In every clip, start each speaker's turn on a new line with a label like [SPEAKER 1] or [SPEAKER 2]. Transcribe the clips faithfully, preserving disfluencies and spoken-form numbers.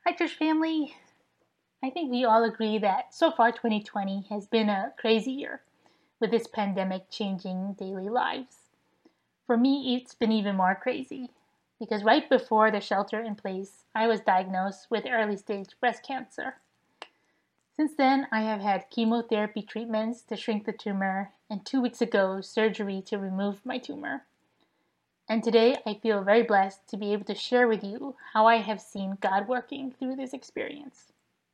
[SPEAKER 1] Hi, church family. I think we all agree that so far twenty twenty has been a crazy year with this pandemic changing daily lives. For me, it's been even more crazy because right before the shelter in place, I was diagnosed with early stage breast cancer. Since then, I have had chemotherapy treatments to shrink the tumor and two weeks ago, surgery to remove my tumor. And today, I feel very blessed to be able to share with you how I have seen God working through this experience.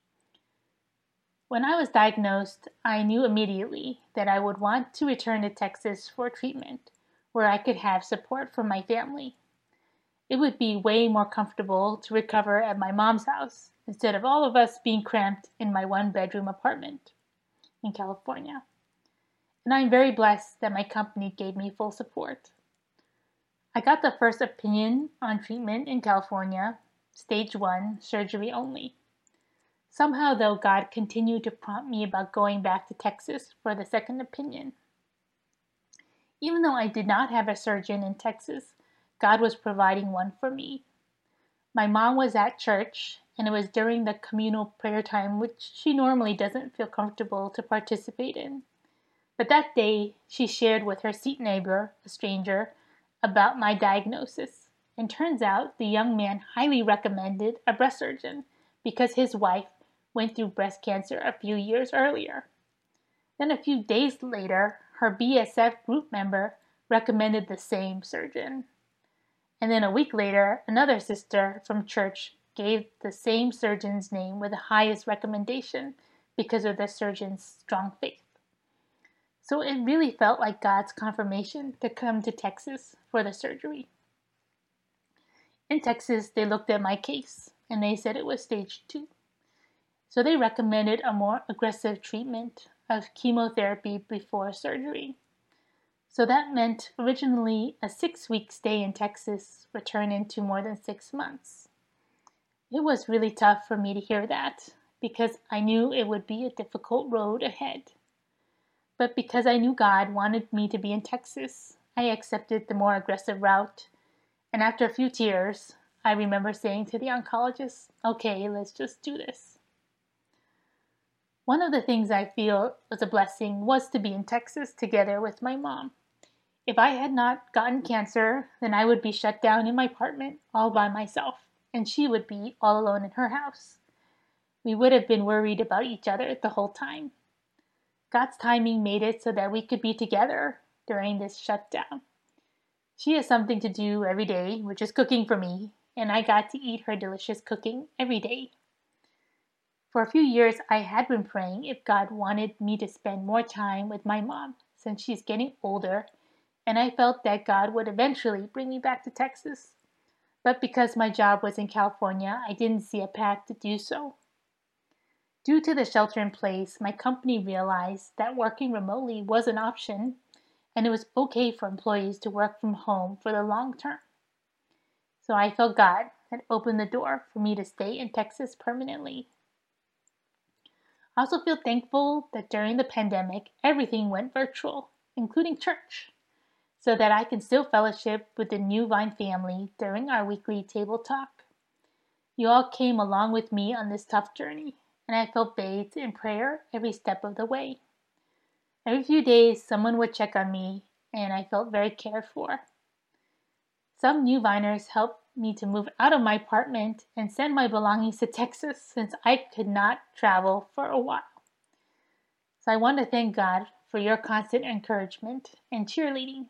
[SPEAKER 1] When I was diagnosed, I knew immediately that I would want to return to Texas for treatment, where I could have support from my family. It would be way more comfortable to recover at my mom's house instead of all of us being cramped in my one bedroom apartment in California. And I'm very blessed that my company gave me full support. I got the first opinion on treatment in California, stage one, surgery only. Somehow, though, God continued to prompt me about going back to Texas for the second opinion. Even though I did not have a surgeon in Texas, God was providing one for me. My mom was at church, and it was during the communal prayer time, which she normally doesn't feel comfortable to participate in. But that day, she shared with her seat neighbor, a stranger, about my diagnosis. And turns out the young man highly recommended a breast surgeon because his wife went through breast cancer a few years earlier. Then a few days later, her B S F group member recommended the same surgeon. And then a week later, another sister from church gave the same surgeon's name with the highest recommendation because of the surgeon's strong faith. So it really felt like God's confirmation to come to Texas for the surgery. In Texas, they looked at my case and they said it was stage two. So they recommended a more aggressive treatment of chemotherapy before surgery. So that meant originally a six-week stay in Texas would turn into more than six months. It was really tough for me to hear that because I knew it would be a difficult road ahead. But because I knew God wanted me to be in Texas, I accepted the more aggressive route. And after a few tears, I remember saying to the oncologist, okay, let's just do this. One of the things I feel was a blessing was to be in Texas together with my mom. If I had not gotten cancer, then I would be shut down in my apartment all by myself, and she would be all alone in her house. We would have been worried about each other the whole time. God's timing made it so that we could be together during this shutdown. She has something to do every day, which is cooking for me, and I got to eat her delicious cooking every day. For a few years, I had been praying if God wanted me to spend more time with my mom since she's getting older, and I felt that God would eventually bring me back to Texas. But because my job was in California, I didn't see a path to do so. Due to the shelter in place, my company realized that working remotely was an option, and it was okay for employees to work from home for the long term. So I felt God had opened the door for me to stay in Texas permanently. I also feel thankful that during the pandemic, everything went virtual, including church, so that I can still fellowship with the New Vine family during our weekly table talk. You all came along with me on this tough journey, and I felt bathed in prayer every step of the way. Every few days, someone would check on me, and I felt very cared for. Some New Viners helped me to move out of my apartment and send my belongings to Texas since I could not travel for a while. So I want to thank God for your constant encouragement and cheerleading.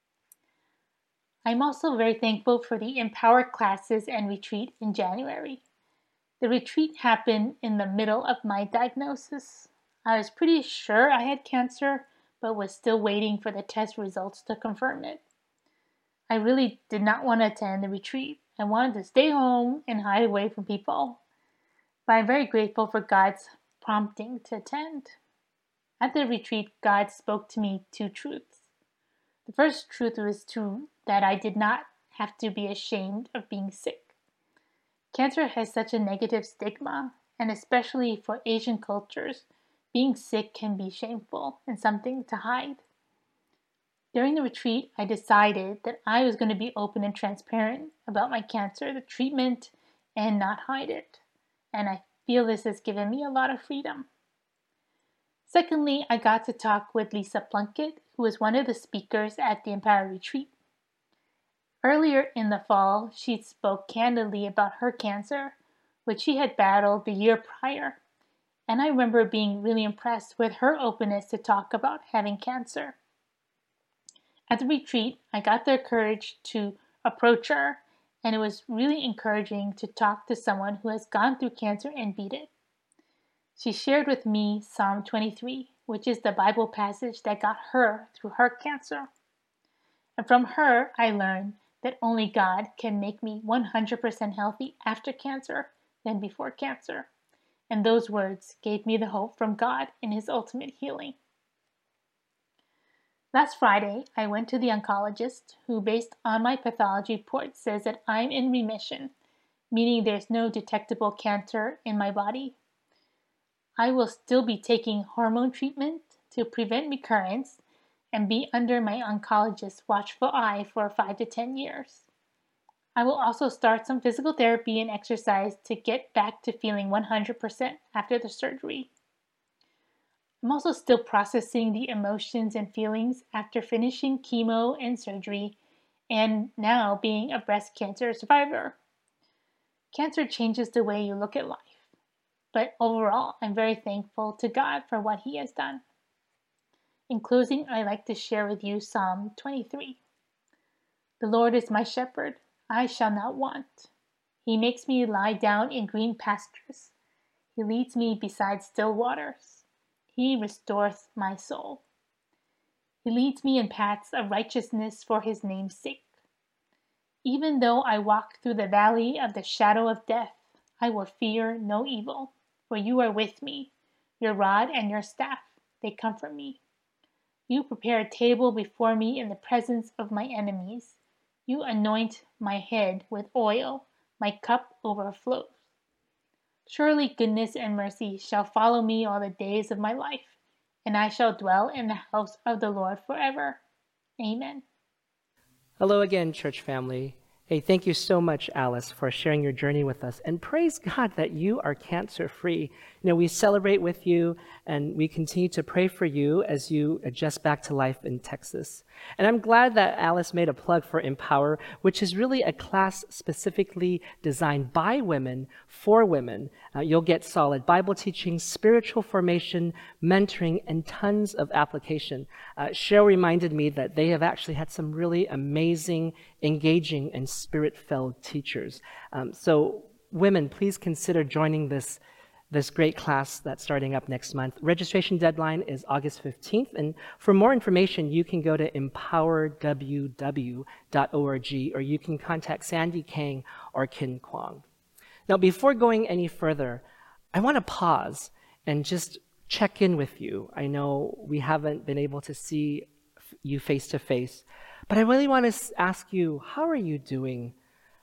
[SPEAKER 1] I'm also very thankful for the Empower classes and retreat in January. The retreat happened in the middle of my diagnosis. I was pretty sure I had cancer, but was still waiting for the test results to confirm it. I really did not want to attend the retreat. I wanted to stay home and hide away from people. But I'm very grateful for God's prompting to attend. At the retreat, God spoke to me two truths. The first truth was to, that I did not have to be ashamed of being sick. Cancer has such a negative stigma, and especially for Asian cultures, being sick can be shameful and something to hide. During the retreat, I decided that I was going to be open and transparent about my cancer, the treatment, and not hide it. and I feel this has given me a lot of freedom. Secondly, I got to talk with Lisa Plunkett, who was one of the speakers at the Empower Retreat. Earlier in the fall, she spoke candidly about her cancer, which she had battled the year prior, and I remember being really impressed with her openness to talk about having cancer. At the retreat, I got the courage to approach her, and it was really encouraging to talk to someone who has gone through cancer and beat it. She shared with me Psalm twenty-three, which is the Bible passage that got her through her cancer. And from her, I learned that only God can make me one hundred percent healthy after cancer than before cancer. And those words gave me the hope from God in His ultimate healing. Last Friday, I went to the oncologist who, based on my pathology report, says that I'm in remission, meaning there's no detectable cancer in my body. I will still be taking hormone treatment to prevent recurrence and be under my oncologist's watchful eye for five to ten years. I will also start some physical therapy and exercise to get back to feeling one hundred percent after the surgery. I'm also still processing the emotions and feelings after finishing chemo and surgery and now being a breast cancer survivor. Cancer changes the way you look at life. But overall, I'm very thankful to God for what He has done. In closing, I'd like to share with you Psalm twenty-three. The Lord is my shepherd, I shall not want. He makes me lie down in green pastures. He leads me beside still waters. He restores my soul. He leads me in paths of righteousness for His name's sake. Even though I walk through the valley of the shadow of death, I will fear no evil. For you are with me, your rod and your staff, they comfort me. You prepare a table before me in the presence of my enemies. You anoint my head with oil, my cup overflows. Surely goodness and mercy shall follow me all the days of my life, and I shall dwell in the house of the Lord forever. Amen.
[SPEAKER 2] Hello again, church family. Hey, thank you so much, Alice, for sharing your journey with us. And praise God that you are cancer-free. You know, we celebrate with you, and we continue to pray for you as you adjust back to life in Texas. And I'm glad that Alice made a plug for Empower, which is really a class specifically designed by women for women. Uh, you'll get solid Bible teaching, spiritual formation, mentoring, and tons of application. Uh, Cheryl reminded me that they have actually had some really amazing, engaging, and spirit-filled teachers. Um, so women, please consider joining this this great class that's starting up next month. Registration deadline is August fifteenth, and for more information, you can go to empower w w dot org, or you can contact Sandy Kang or Kin Kwong. Now, before going any further, I want to pause and just check in with you. I know we haven't been able to see you face to face, but I really want to ask you, how are you doing?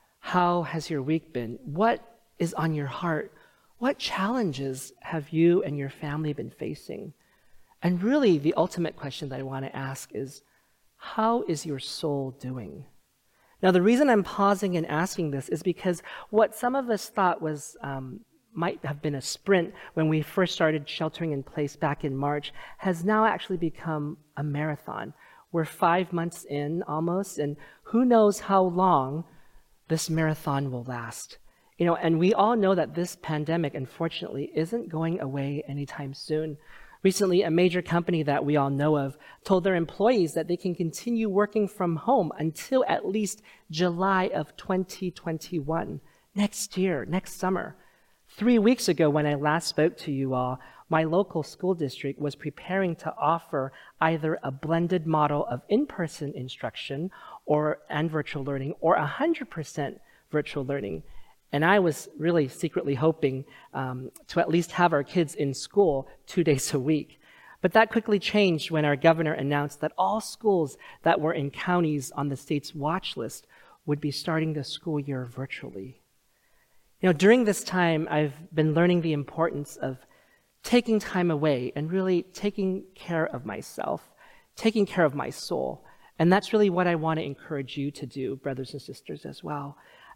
[SPEAKER 2] How has your week been? What is on your heart? What challenges have you and your family been facing? And really, the ultimate question that I want to ask is, how is your soul doing? Now, the reason I'm pausing and asking this is because what some of us thought was um, might have been a sprint when we first started sheltering in place back in March has now actually become a marathon. We're five months in almost, and who knows how long this marathon will last. You know, and we all know that this pandemic, unfortunately, isn't going away anytime soon. Recently, a major company that we all know of told their employees that they can continue working from home until at least July of twenty twenty-one, next year, next summer. Three weeks ago, when I last spoke to you all, my local school district was preparing to offer either a blended model of in-person instruction or and virtual learning, or one hundred percent virtual learning. And I was really secretly hoping um, to at least have our kids in school two days a week. But that quickly changed when our governor announced that all schools that were in counties on the state's watch list would be starting the school year virtually. You know, during this time, I've been learning the importance of taking time away and really taking care of myself, taking care of my soul. And that's really what I want to encourage you to do, brothers and sisters, as well.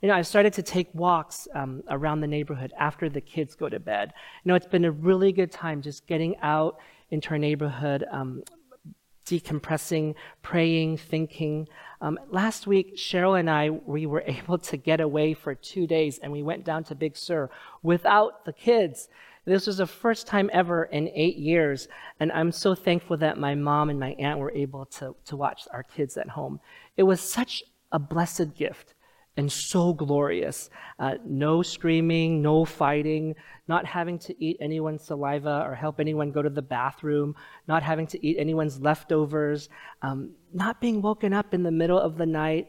[SPEAKER 2] You know, I've started to take walks um, around the neighborhood after the kids go to bed. You know, it's been a really good time just getting out into our neighborhood, um, decompressing, praying, thinking. Um, last week, Cheryl and I, we were able to get away for two days, and we went down to Big Sur without the kids. This was the first time ever in eight years, and I'm so thankful that my mom and my aunt were able to, to watch our kids at home. It was such a blessed gift and so glorious. Uh, no screaming, no fighting, not having to eat anyone's saliva or help anyone go to the bathroom, not having to eat anyone's leftovers, um, not being woken up in the middle of the night,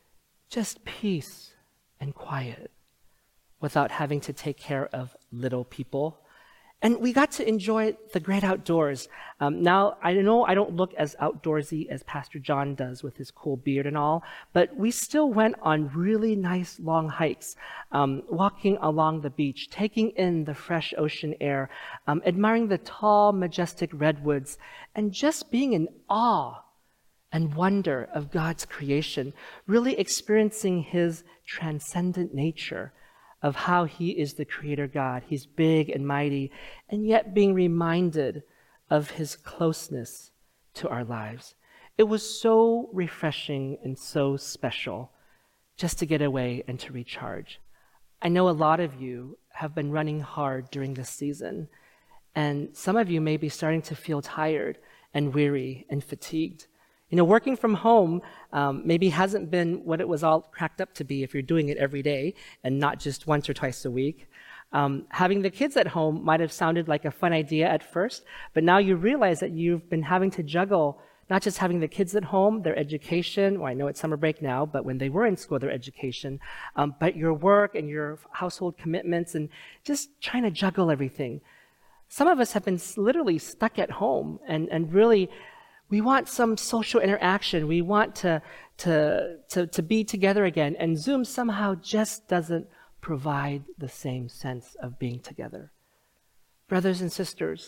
[SPEAKER 2] just peace and quiet without having to take care of little people. And we got to enjoy the great outdoors. Um, now, I know I don't look as outdoorsy as Pastor John does with his cool beard and all, but we still went on really nice long hikes, um, walking along the beach, taking in the fresh ocean air, um, admiring the tall, majestic redwoods, and just being in awe and wonder of God's creation, really experiencing his transcendent nature, of how he is the creator God. He's big and mighty, and yet being reminded of his closeness to our lives. It was so refreshing and so special just to get away and to recharge. I know a lot of you have been running hard during this season, and some of you may be starting to feel tired and weary and fatigued. You know, working from home um, maybe hasn't been what it was all cracked up to be if you're doing it every day and not just once or twice a week. Um, having the kids at home might have sounded like a fun idea at first, but now you realize that you've been having to juggle not just having the kids at home, their education, well, I know it's summer break now, but when they were in school, their education, um, but your work and your household commitments and just trying to juggle everything. Some of us have been literally stuck at home and, and really we want some social interaction. We want to, to, to, to be together again. And Zoom somehow just doesn't provide the same sense of being together. Brothers and sisters,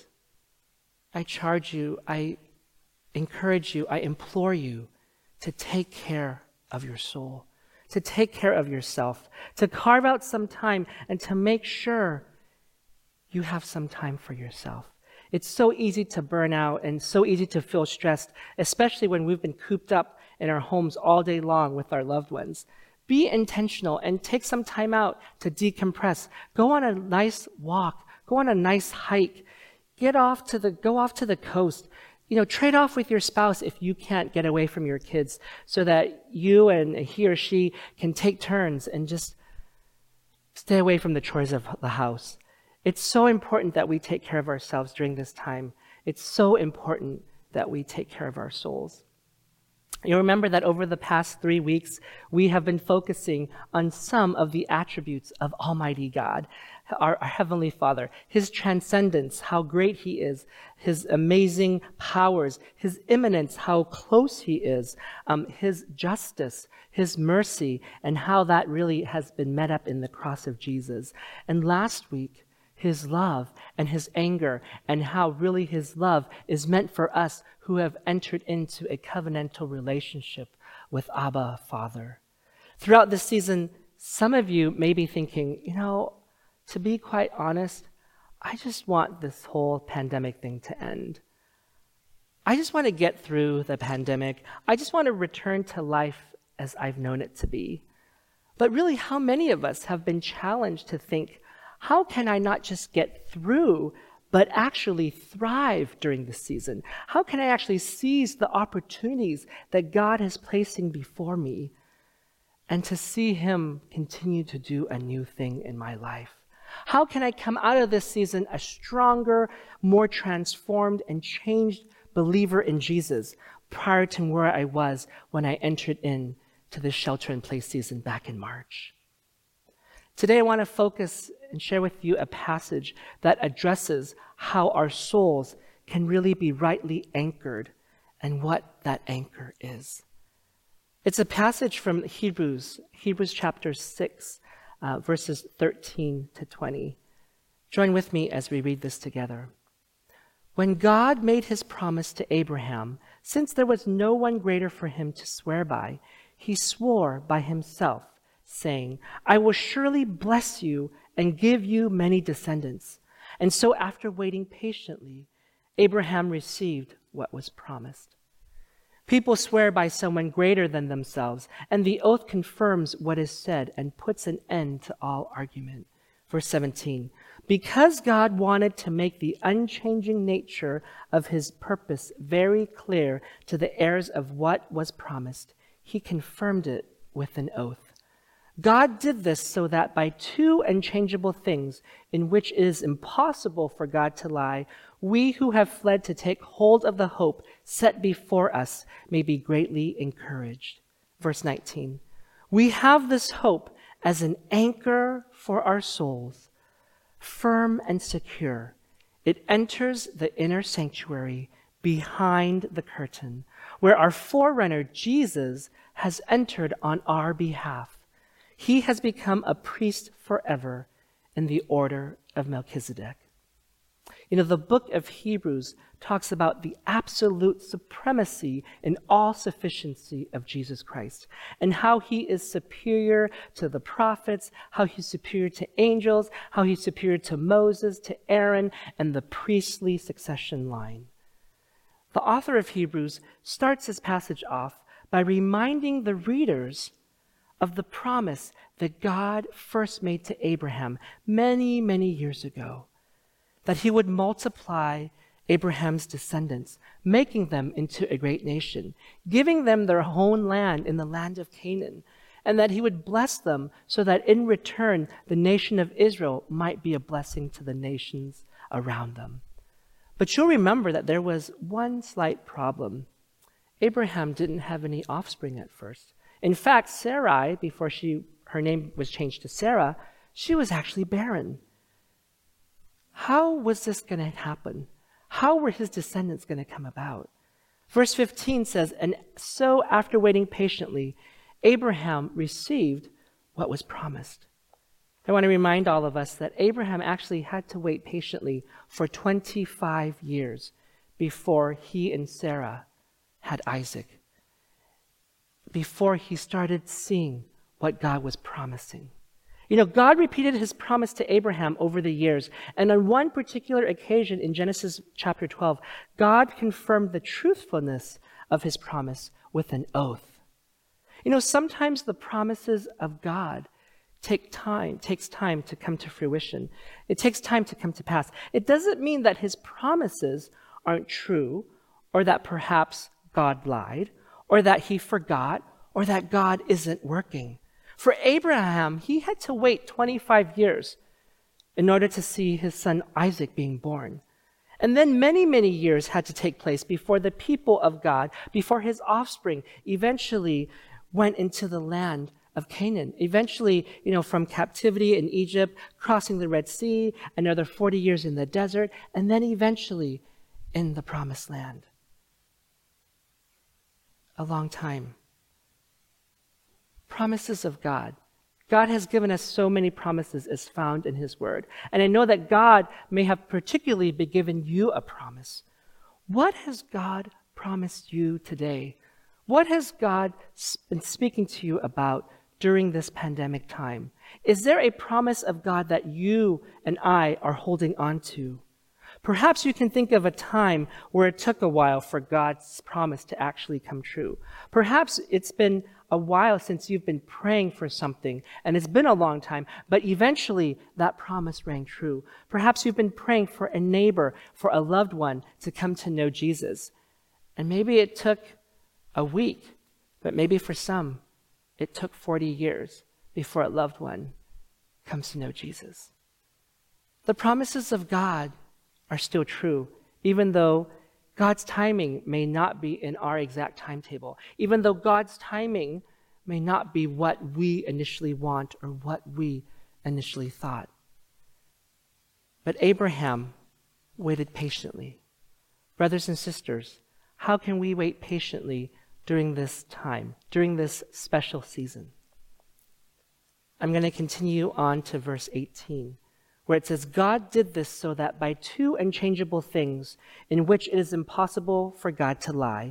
[SPEAKER 2] I charge you, I encourage you, I implore you to take care of your soul, to take care of yourself, to carve out some time and to make sure you have some time for yourself. It's so easy to burn out and so easy to feel stressed, especially when we've been cooped up in our homes all day long with our loved ones. Be intentional and take some time out to decompress. Go on a nice walk. Go on a nice hike. Get off to the, go off to the coast. You know, trade off with your spouse if you can't get away from your kids so that you and he or she can take turns and just stay away from the chores of the house. It's so important that we take care of ourselves during this time. It's so important that we take care of our souls. You remember that over the past three weeks, we have been focusing on some of the attributes of Almighty God, our, our Heavenly Father, his transcendence, how great he is, his amazing powers, his immanence, how close he is, um, his justice, his mercy, and how that really has been met up in the cross of Jesus. And last week, his love and his anger, and how really his love is meant for us who have entered into a covenantal relationship with Abba, Father. Throughout this season, some of you may be thinking, you know, to be quite honest, I just want this whole pandemic thing to end. I just want to get through the pandemic. I just want to return to life as I've known it to be. But really, how many of us have been challenged to think, how can I not just get through, but actually thrive during this season? How can I actually seize the opportunities that God is placing before me and to see him continue to do a new thing in my life? How can I come out of this season a stronger, more transformed and changed believer in Jesus prior to where I was when I entered in to the shelter-in-place season back in March? Today I want to focus and share with you a passage that addresses how our souls can really be rightly anchored and what that anchor is. It's a passage from Hebrews, Hebrews chapter six, uh, verses thirteen to twenty. Join with me as we read this together. When God made his promise to Abraham, since there was no one greater for him to swear by, he swore by himself, saying, I will surely bless you and give you many descendants. And so after waiting patiently, Abraham received what was promised. People swear by someone greater than themselves, and the oath confirms what is said and puts an end to all argument. Verse seventeen, because God wanted to make the unchanging nature of his purpose very clear to the heirs of what was promised, he confirmed it with an oath. God did this so that by two unchangeable things in which it is impossible for God to lie, we who have fled to take hold of the hope set before us may be greatly encouraged. Verse nineteen, we have this hope as an anchor for our souls, firm and secure. It enters the inner sanctuary behind the curtain, where our forerunner, Jesus, has entered on our behalf. He has become a priest forever in the order of Melchizedek. You know, the book of Hebrews talks about the absolute supremacy and all-sufficiency of Jesus Christ, and how he is superior to the prophets, how he's superior to angels, how he's superior to Moses, to Aaron, and the priestly succession line. The author of Hebrews starts this passage off by reminding the readers of the promise that God first made to Abraham many, many years ago, that he would multiply Abraham's descendants, making them into a great nation, giving them their own land in the land of Canaan, and that he would bless them so that in return the nation of Israel might be a blessing to the nations around them. But you'll remember that there was one slight problem. Abraham didn't have any offspring at first. In fact, Sarai, before she her name was changed to Sarah, she was actually barren. How was this going to happen? How were his descendants going to come about? Verse fifteen says, and so after waiting patiently, Abraham received what was promised. I want to remind all of us that Abraham actually had to wait patiently for twenty-five years before he and Sarah had Isaac, before he started seeing what God was promising. You know, God repeated his promise to Abraham over the years, and on one particular occasion in Genesis chapter twelve, God confirmed the truthfulness of his promise with an oath. You know, sometimes the promises of God take time, takes time to come to fruition. It takes time to come to pass. It doesn't mean that his promises aren't true, or that perhaps God lied, or that he forgot, or that God isn't working. For Abraham, he had to wait twenty-five years in order to see his son Isaac being born. And then many, many years had to take place before the people of God, before his offspring, eventually went into the land of Canaan. Eventually, you know, from captivity in Egypt, crossing the Red Sea, another forty years in the desert, and then eventually in the promised land. A long time. Promises of God. God has given us so many promises as found in his word. And I know that God may have particularly been given you a promise. What has God promised you today? What has God been speaking to you about during this pandemic time? Is there a promise of God that you and I are holding on to? Perhaps you can think of a time where it took a while for God's promise to actually come true. Perhaps it's been a while since you've been praying for something, and it's been a long time, but eventually that promise rang true. Perhaps you've been praying for a neighbor, for a loved one to come to know Jesus. And maybe it took a week, but maybe for some, it took forty years before a loved one comes to know Jesus. The promises of God are still true, even though God's timing may not be in our exact timetable, even though God's timing may not be what we initially want or what we initially thought. But Abraham waited patiently. Brothers and sisters, how can we wait patiently during this time, during this special season? I'm going to continue on to verse eighteen. Where it says, God did this so that by two unchangeable things in which it is impossible for God to lie,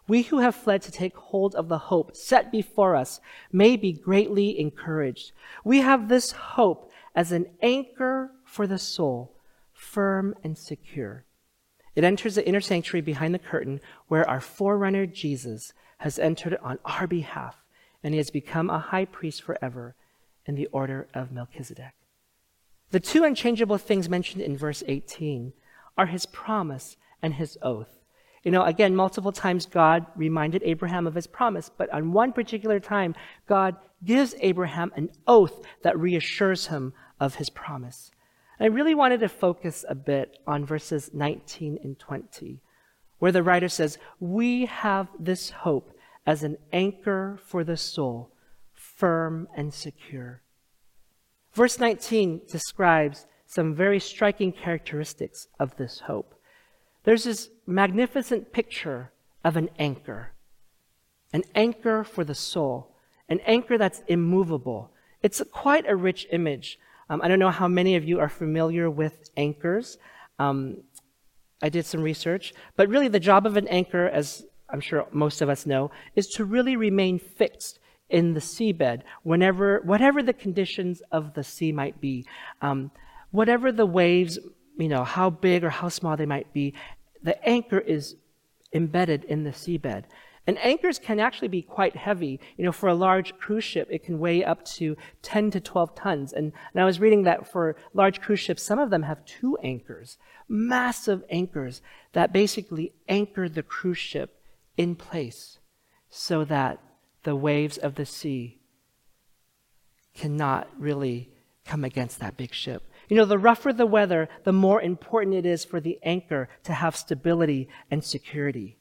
[SPEAKER 2] we who have fled to take hold of the hope set before us may be greatly encouraged. We have this hope as an anchor for the soul, firm and secure. It enters the inner sanctuary behind the curtain where our forerunner Jesus has entered on our behalf, and he has become a high priest forever in the order of Melchizedek. The two unchangeable things mentioned in verse eighteen are his promise and his oath. You know, again, multiple times God reminded Abraham of his promise, but on one particular time, God gives Abraham an oath that reassures him of his promise. And I really wanted to focus a bit on verses nineteen and twenty, where the writer says, "We have this hope as an anchor for the soul, firm and secure." Verse nineteen describes some very striking characteristics of this hope. There's this magnificent picture of an anchor, an anchor for the soul, an anchor that's immovable. It's a, quite a rich image. Um, I don't know how many of you are familiar with anchors. Um, I did some research, but really the job of an anchor, as I'm sure most of us know, is to really remain fixed in the seabed whenever, whatever the conditions of the sea might be, um, whatever the waves, you know, how big or how small they might be, the anchor is embedded in the seabed. And anchors can actually be quite heavy. You know, for a large cruise ship, it can weigh up to ten to twelve tons. And, and I was reading that for large cruise ships, some of them have two anchors, massive anchors that basically anchor the cruise ship in place so that the waves of the sea cannot really come against that big ship. You know, the rougher the weather, the more important it is for the anchor to have stability and security.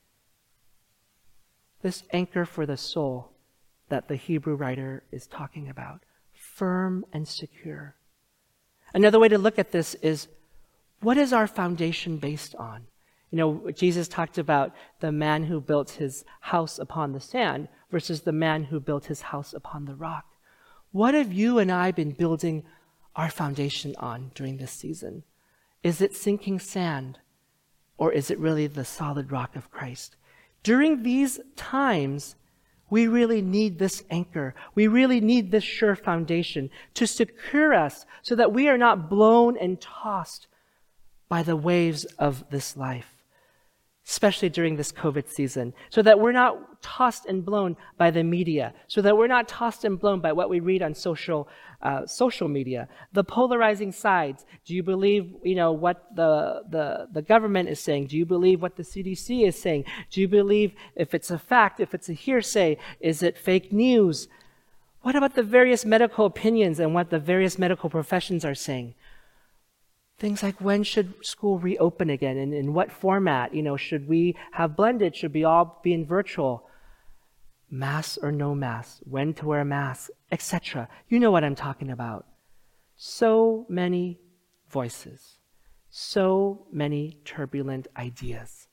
[SPEAKER 2] This anchor for the soul that the Hebrew writer is talking about, firm and secure. Another way to look at this is, what is our foundation based on? You know, Jesus talked about the man who built his house upon the sand versus the man who built his house upon the rock. What have you and I been building our foundation on during this season? Is it sinking sand, or is it really the solid rock of Christ? During these times, we really need this anchor. We really need this sure foundation to secure us so that we are not blown and tossed by the waves of this life, especially during this COVID season, so that we're not tossed and blown by the media, so that we're not tossed and blown by what we read on social uh, social media, the polarizing sides. Do you believe, you know, what the, the, the government is saying? Do you believe what the C D C is saying? Do you believe if it's a fact, if it's a hearsay? Is it fake news? What about the various medical opinions and what the various medical professions are saying? Things like, when should school reopen again, and in what format? You know, should we have blended? Should we all be in virtual? Mask or no mask? When to wear a mask? et cetera. You know what I'm talking about. So many voices. So many turbulent ideas.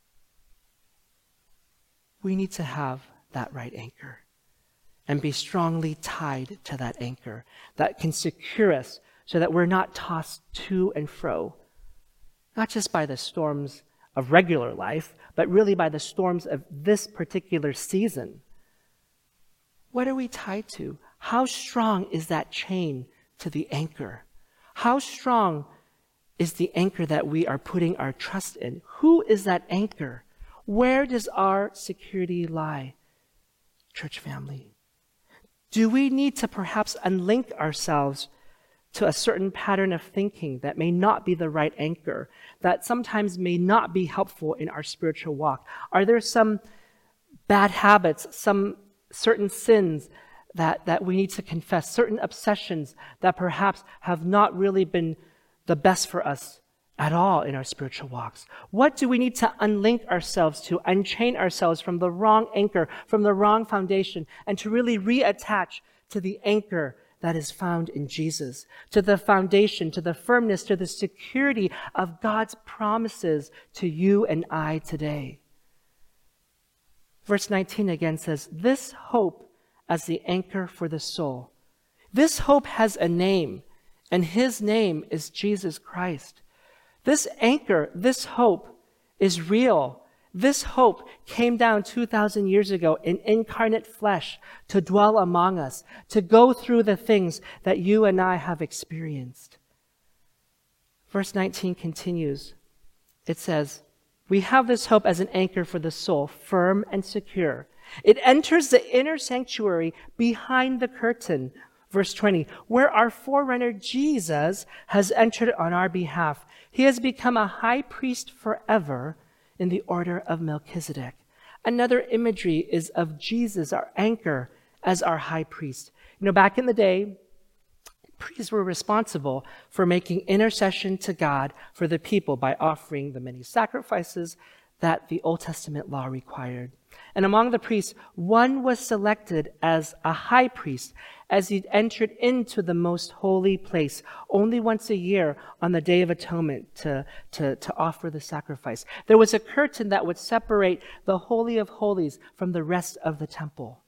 [SPEAKER 2] We need to have that right anchor and be strongly tied to that anchor that can secure us so that we're not tossed to and fro, not just by the storms of regular life, but really by the storms of this particular season. What are we tied to? How strong is that chain to the anchor? How strong is the anchor that we are putting our trust in? Who is that anchor? Where does our security lie, church family? Do we need to perhaps unlink ourselves to a certain pattern of thinking that may not be the right anchor, that sometimes may not be helpful in our spiritual walk? Are there some bad habits, some certain sins that, that we need to confess, certain obsessions that perhaps have not really been the best for us at all in our spiritual walks? What do we need to unlink ourselves to, unchain ourselves from the wrong anchor, from the wrong foundation, and to really reattach to the anchor that is found in Jesus, to the foundation, to the firmness, to the security of God's promises to you and I today? Verse nineteen again says, this hope as the anchor for the soul. This hope has a name, and his name is Jesus Christ. This anchor, this hope is real. This hope came down two thousand years ago in incarnate flesh to dwell among us, to go through the things that you and I have experienced. Verse nineteen continues. It says, we have this hope as an anchor for the soul, firm and secure. It enters the inner sanctuary behind the curtain. Verse twenty, where our forerunner Jesus has entered on our behalf. He has become a high priest forever in the order of Melchizedek. Another imagery is of Jesus, our anchor, as our high priest. You know, back in the day, priests were responsible for making intercession to God for the people by offering the many sacrifices that the Old Testament law required. And among the priests, one was selected as a high priest as he entered into the most holy place only once a year on the Day of Atonement to, to, to offer the sacrifice. There was a curtain that would separate the Holy of Holies from the rest of the temple.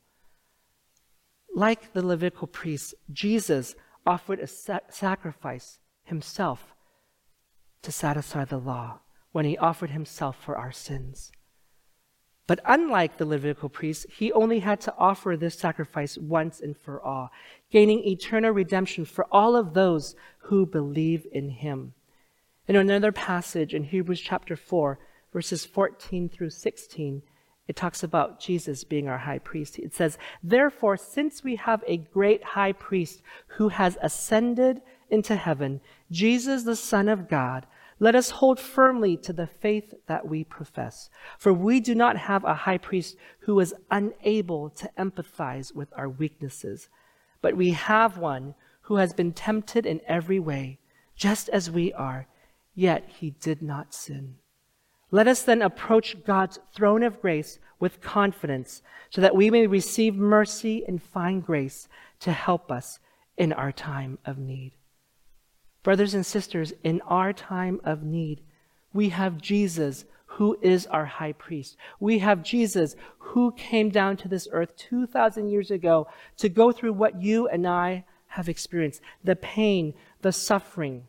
[SPEAKER 2] Like the Levitical priests, Jesus offered a sa- sacrifice himself to satisfy the law when he offered himself for our sins. But unlike the Levitical priests, he only had to offer this sacrifice once and for all, gaining eternal redemption for all of those who believe in him. In another passage in Hebrews chapter four, verses fourteen through sixteen, it talks about Jesus being our high priest. It says, therefore, since we have a great high priest who has ascended into heaven, Jesus, the Son of God, let us hold firmly to the faith that we profess. For we do not have a high priest who is unable to empathize with our weaknesses, but we have one who has been tempted in every way, just as we are, yet he did not sin. Let us then approach God's throne of grace with confidence, so that we may receive mercy and find grace to help us in our time of need. Brothers and sisters, in our time of need, we have Jesus who is our high priest. We have Jesus who came down to this earth two thousand years ago to go through what you and I have experienced, the pain, the suffering.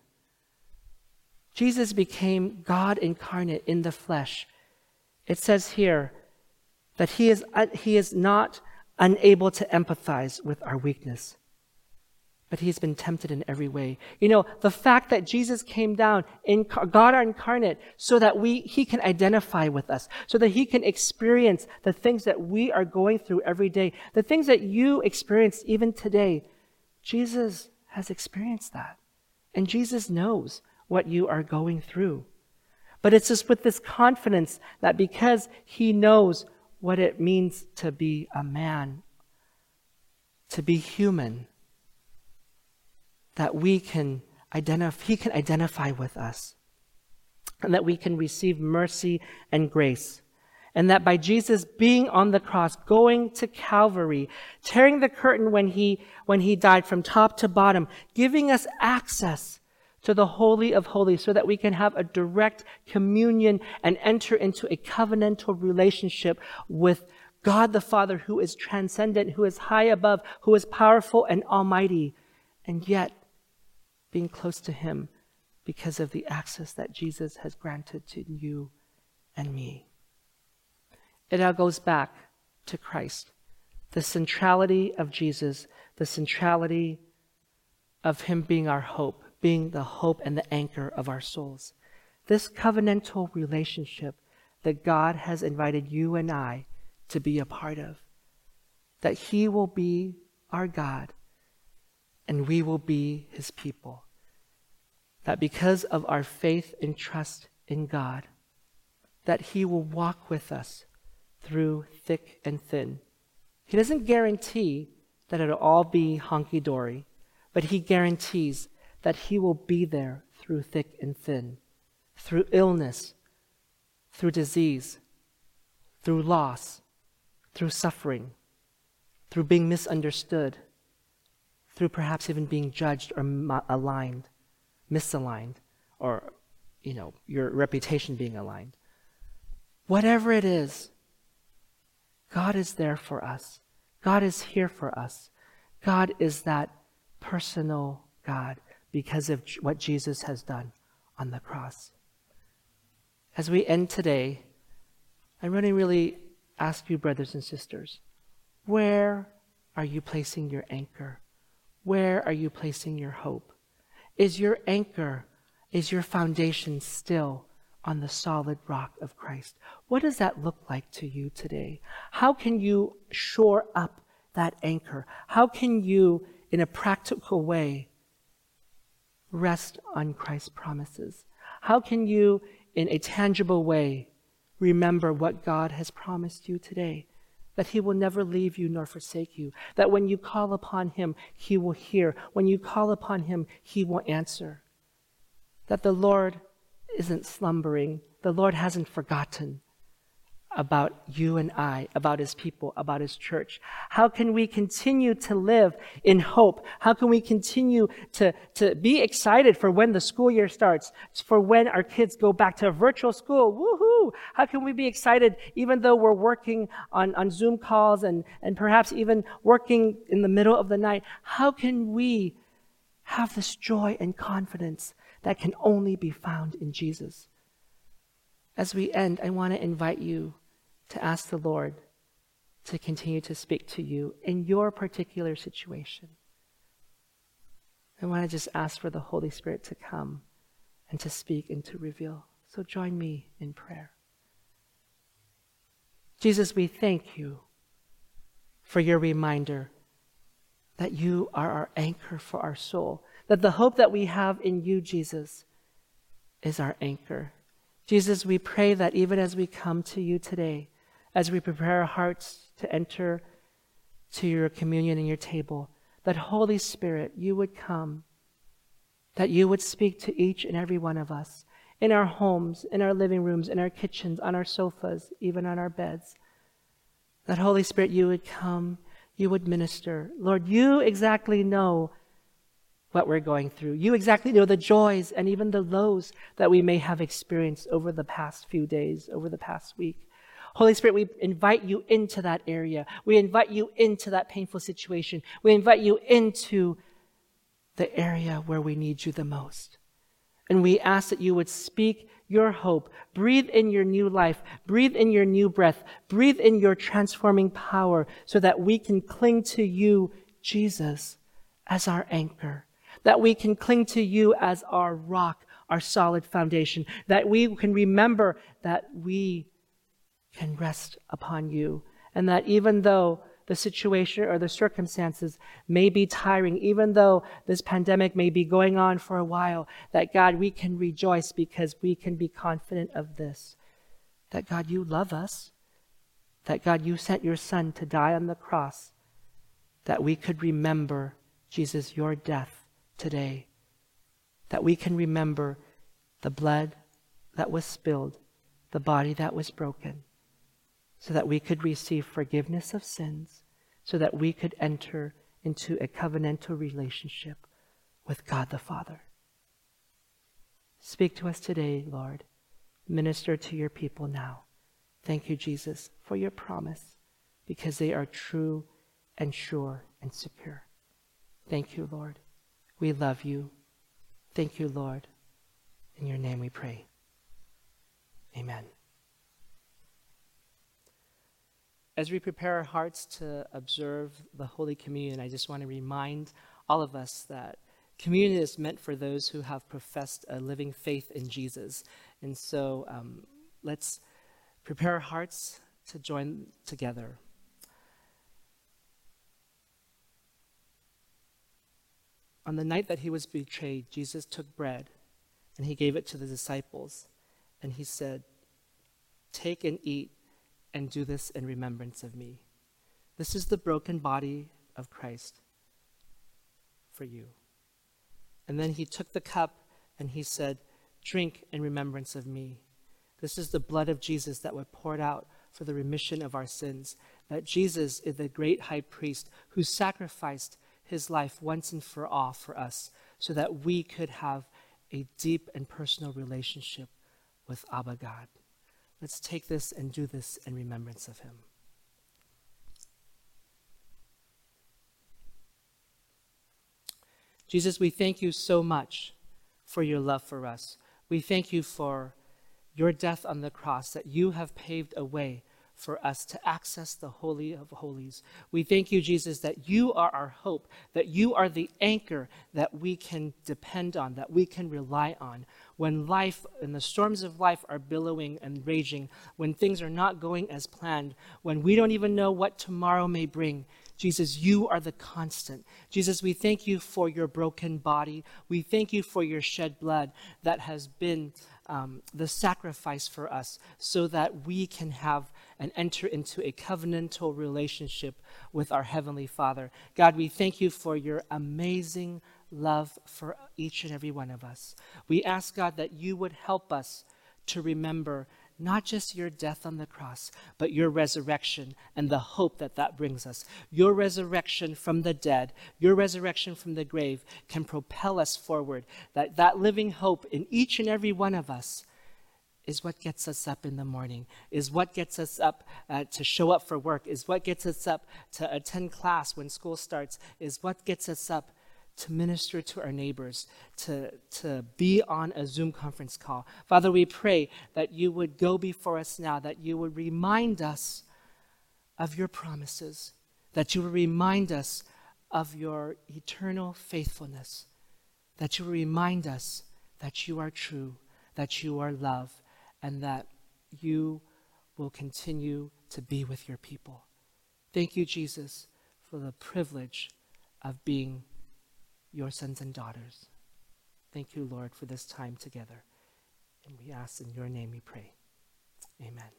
[SPEAKER 2] Jesus became God incarnate in the flesh. It says here that he is, uh, he is not unable to empathize with our weakness, but he's been tempted in every way. You know, the fact that Jesus came down, in God incarnate, so that we he can identify with us, so that he can experience the things that we are going through every day, the things that you experience even today. Jesus has experienced that. And Jesus knows what you are going through. But it's just with this confidence that because he knows what it means to be a man, to be human, that we can identify, he can identify with us, and that we can receive mercy and grace. And that by Jesus being on the cross, going to Calvary, tearing the curtain when he, when he died from top to bottom, giving us access to the Holy of Holies so that we can have a direct communion and enter into a covenantal relationship with God the Father, who is transcendent, who is high above, who is powerful and almighty, and yet being close to him because of the access that Jesus has granted to you and me. It all goes back to Christ, the centrality of Jesus, the centrality of him being our hope, being the hope and the anchor of our souls. This covenantal relationship that God has invited you and I to be a part of, that he will be our God and we will be his people. That because of our faith and trust in God, that he will walk with us through thick and thin. He doesn't guarantee that it'll all be honky-dory, but he guarantees that he will be there through thick and thin, through illness, through disease, through loss, through suffering, through being misunderstood, through perhaps even being judged or aligned, misaligned, or, you know, your reputation being aligned. Whatever it is, God is there for us. God is here for us. God is that personal God because of what Jesus has done on the cross. As we end today, I really, really ask you, brothers and sisters, where are you placing your anchor? Where are you placing your hope? Is your anchor, is your foundation still on the solid rock of Christ? What does that look like to you today? How can you shore up that anchor? How can you, in a practical way, rest on Christ's promises? How can you, in a tangible way, remember what God has promised you today? That he will never leave you nor forsake you. That when you call upon him, he will hear. When you call upon him, he will answer. That the Lord isn't slumbering. The Lord hasn't forgotten about you and I, about his people, about his church. How can we continue to live in hope? How can we continue to, to be excited for when the school year starts, for when our kids go back to virtual school? Woohoo! How can we be excited even though we're working on, on Zoom calls and, and perhaps even working in the middle of the night? How can we have this joy and confidence that can only be found in Jesus? As we end, I want to invite you to ask the Lord to continue to speak to you in your particular situation. I want to just ask for the Holy Spirit to come and to speak and to reveal. So join me in prayer. Jesus, we thank you for your reminder that you are our anchor for our soul, that the hope that we have in you, Jesus, is our anchor. Jesus, we pray that even as we come to you today, as we prepare our hearts to enter to your communion and your table, that Holy Spirit, you would come, that you would speak to each and every one of us in our homes, in our living rooms, in our kitchens, on our sofas, even on our beds. That Holy Spirit, you would come, you would minister. Lord, you exactly know what we're going through. You exactly know the joys and even the lows that we may have experienced over the past few days, over the past week. Holy Spirit, we invite you into that area. We invite you into that painful situation. We invite you into the area where we need you the most. And we ask that you would speak your hope, breathe in your new life, breathe in your new breath, breathe in your transforming power so that we can cling to you, Jesus, as our anchor. That we can cling to you as our rock, our solid foundation. That we can remember that we can rest upon you. And that even though the situation or the circumstances may be tiring, even though this pandemic may be going on for a while, that God, we can rejoice because we can be confident of this. That God, you love us. That God, you sent your Son to die on the cross. That we could remember, Jesus, your death today, that we can remember the blood that was spilled, the body that was broken, so that we could receive forgiveness of sins, so that we could enter into a covenantal relationship with God the Father. Speak to us today, Lord. Minister to your people now. Thank you, Jesus, for your promise, because they are true and sure and secure. Thank you, Lord. We love you. Thank you, Lord. In your name we pray. Amen. As we prepare our hearts to observe the Holy Communion, I just want to remind all of us that communion is meant for those who have professed a living faith in Jesus. And so um, let's prepare our hearts to join together. On the night that he was betrayed, Jesus took bread and he gave it to the disciples. And he said, "Take and eat and do this in remembrance of me. This is the broken body of Christ for you." And then he took the cup and he said, "Drink in remembrance of me. This is the blood of Jesus that was poured out for the remission of our sins." That Jesus is the great high priest who sacrificed his life once and for all for us so that we could have a deep and personal relationship with Abba God. Let's take this and do this in remembrance of him. Jesus, we thank you so much for your love for us. We thank you for your death on the cross, that you have paved a way for us to access the Holy of Holies. We thank you, Jesus, that you are our hope, that you are the anchor that we can depend on, that we can rely on. When life and the storms of life are billowing and raging, when things are not going as planned, when we don't even know what tomorrow may bring, Jesus, you are the constant. Jesus, we thank you for your broken body. We thank you for your shed blood that has been um, the sacrifice for us so that we can have and enter into a covenantal relationship with our Heavenly Father. God, we thank you for your amazing love for each and every one of us. We ask, God, that you would help us to remember not just your death on the cross, but your resurrection and the hope that that brings us. Your resurrection from the dead, your resurrection from the grave can propel us forward. That that living hope in each and every one of us is what gets us up in the morning, is what gets us up uh, to show up for work, is what gets us up to attend class when school starts, is what gets us up to minister to our neighbors, to, to be on a Zoom conference call. Father, we pray that you would go before us now, that you would remind us of your promises, that you would remind us of your eternal faithfulness, that you would remind us that you are true, that you are love, and that you will continue to be with your people. Thank you, Jesus, for the privilege of being your sons and daughters. Thank you, Lord, for this time together. And we ask in your name we pray. Amen.